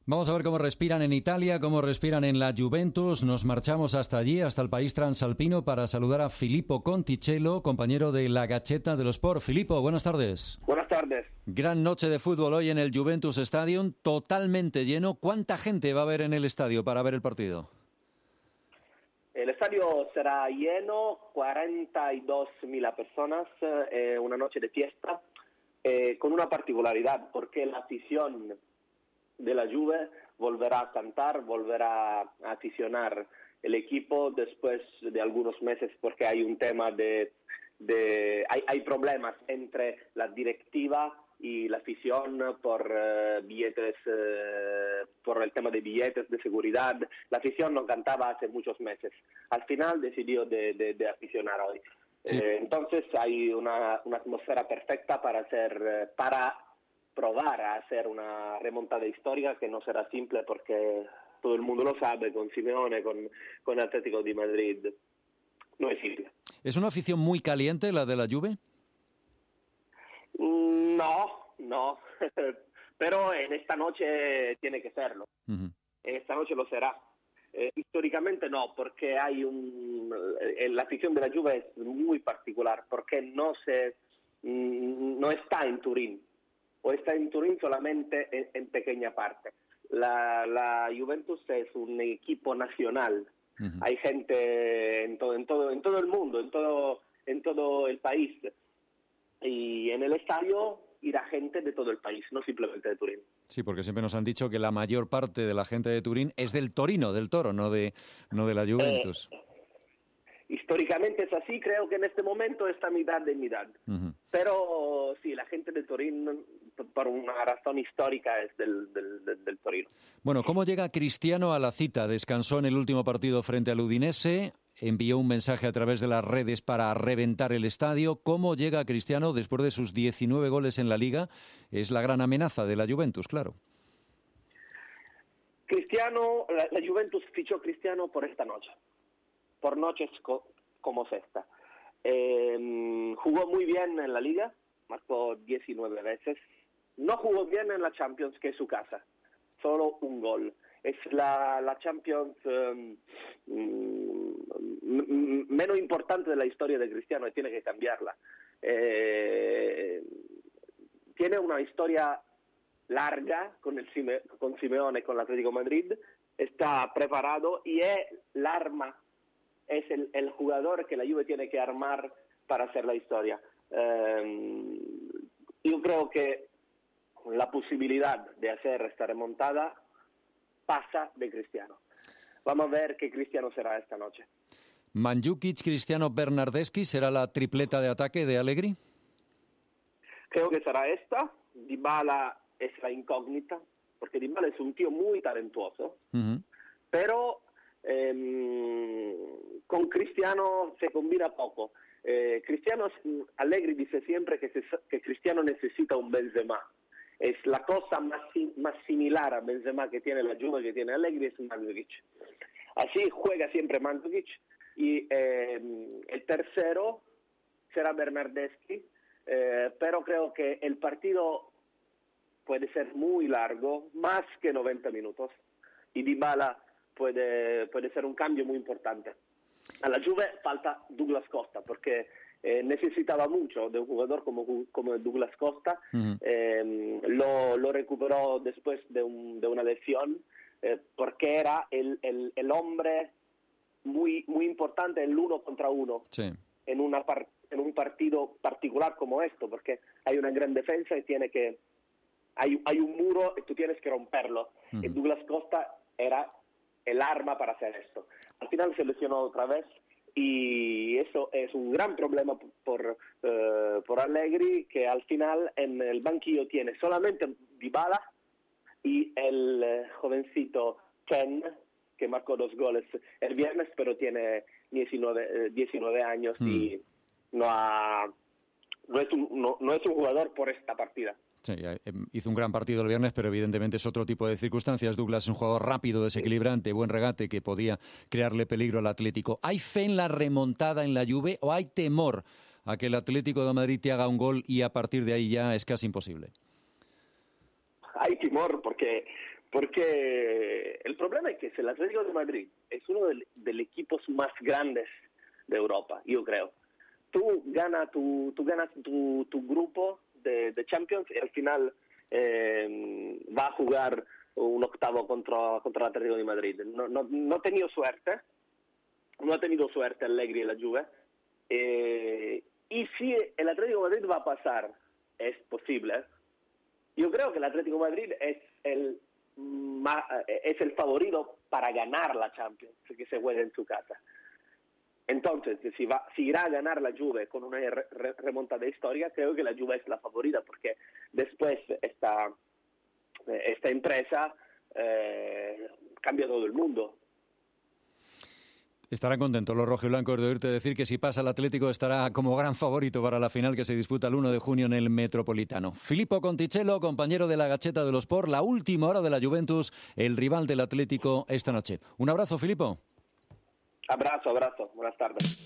Vamos a ver cómo respiran en Italia, cómo respiran en la Juventus. Nos marchamos hasta allí, hasta el país transalpino, para saludar a Filippo Conticello, compañero de La Gazzetta dello Sport. Filippo, buenas tardes. Buenas tardes. Gran noche de fútbol hoy en el Juventus Stadium, totalmente lleno. ¿Cuánta gente va a haber en el estadio para ver el partido? El estadio será lleno, 42.000 personas, una noche de fiesta, con una particularidad, porque la afición de la Juve volverá a cantar, volverá a aficionar el equipo después de algunos meses, porque hay un tema hay problemas entre la directiva y la afición por billetes, por el tema de billetes de seguridad. La afición no cantaba hace muchos meses. Al final decidió de aficionar hoy. Sí. Entonces hay una atmósfera perfecta para probar a hacer una remontada histórica, que no será simple porque todo el mundo lo sabe, con Simeone, con Atlético de Madrid. No es simple. ¿Es una afición muy caliente la de la Juve? No, pero en esta noche tiene que serlo. Uh-huh. En esta noche lo será. Históricamente no, porque la afición de la Juve es muy particular, porque no está en Turín, o está en Turín solamente en pequeña parte. La Juventus es un equipo nacional. Uh-huh. Hay gente en todo el mundo, en todo el país, y en el estadio irá gente de todo el país, no simplemente de Turín. Sí, porque siempre nos han dicho que la mayor parte de la gente de Turín es del Torino, del Toro, no de la Juventus. Históricamente es así, creo que en este momento está mitad de mitad. Uh-huh. Pero sí, la gente de Turín, por una razón histórica, es del Torino. Bueno, ¿cómo llega Cristiano a la cita? Descansó en el último partido frente al Udinese, envió un mensaje a través de las redes para reventar el estadio. ¿Cómo llega Cristiano después de sus 19 goles en la Liga? Es la gran amenaza de la Juventus, claro. La Juventus fichó a Cristiano por esta noche, por noches como esta. Jugó muy bien en la Liga, marcó 19 veces. No jugó bien en la Champions, que es su casa, solo un gol. Es la Champions menos importante de la historia de Cristiano y tiene que cambiarla. Tiene una historia larga con Simeone, con el Atlético de Madrid. Está preparado y es el jugador que la Juve tiene que armar para hacer la historia. Yo creo que la posibilidad de hacer esta remontada pasa de Cristiano. Vamos a ver qué Cristiano será esta noche. Mandžukić, Cristiano, Bernardeschi, ¿será la tripleta de ataque de Allegri? Creo que será esta. Dybala es la incógnita, porque Dybala es un tío muy talentoso, uh-huh. Pero con Cristiano se combina poco. Allegri dice siempre que Cristiano necesita un Benzema. Es la cosa más similar a Benzema que tiene la Juve, que tiene Allegri, es Mandžukić. Así juega siempre Mandžukić. Y el tercero será Bernardeschi, pero creo que el partido puede ser muy largo, más que 90 minutos, y Dybala puede ser un cambio muy importante. A la Juve falta Douglas Costa, porque necesitaba mucho de un jugador como Douglas Costa. Uh-huh. Lo recuperó después de una lesión, porque era el hombre muy importante en el 1 contra 1, sí. en un partido particular como esto, porque hay una gran defensa y hay un muro y tú tienes que romperlo. Uh-huh. Y Douglas Costa era el arma para hacer esto. Al final se lesionó otra vez y eso es un gran problema por Allegri, que al final en el banquillo tiene solamente Dybala y el jovencito Ken, que marcó 2 goles el viernes, pero tiene 19 años y no es un jugador por esta partida. Sí, hizo un gran partido el viernes, pero evidentemente es otro tipo de circunstancias. Douglas es un jugador rápido, desequilibrante, buen regate, que podía crearle peligro al Atlético. ¿Hay fe en la remontada en la Juve o hay temor a que el Atlético de Madrid te haga un gol y a partir de ahí ya es casi imposible? Hay temor porque Porque el problema es que si el Atlético de Madrid es uno de los equipos más grandes de Europa, yo creo, tú ganas tu grupo de Champions y al final va a jugar un octavo contra el Atlético de Madrid. No ha tenido suerte Allegri y la Juve. Y si el Atlético de Madrid va a pasar, es posible. Yo creo que el Atlético de Madrid es el favorito para ganar la Champions, que se juega en su casa. Entonces, si irá a ganar la Juve con una remontada histórica, creo que la Juve es la favorita, porque después esta empresa cambia todo el mundo. Estarán contentos los rojiblancos de oírte decir que si pasa el Atlético estará como gran favorito para la final que se disputa el 1 de junio en el Metropolitano. Filippo Conticello, compañero de la Gazzetta dello Sport, la última hora de la Juventus, el rival del Atlético esta noche. Un abrazo, Filippo. Abrazo, buenas tardes.